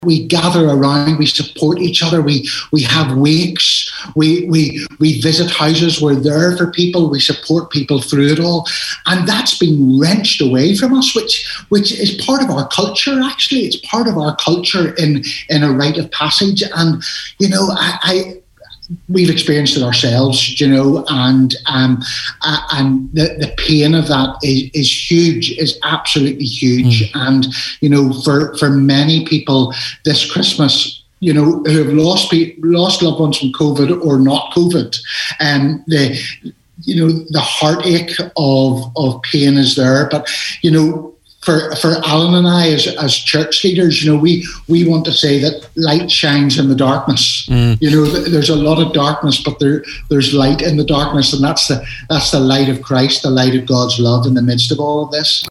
We gather around, we support each other, we have wakes, we visit houses, we're there for people, we support people through it all. And that's been wrenched away from us, which is part of our culture, actually. It's part of our culture in a rite of passage. And, we've experienced it ourselves, and the pain of that is huge, is absolutely huge. And, for many people this Christmas, who have lost loved ones from COVID or not COVID, the heartache of pain is there. But, for Alan and I as church leaders, we want to say that light shines in the darkness. There's a lot of darkness, but there's light in the darkness, and that's the light of Christ, the light of God's love in the midst of all of this.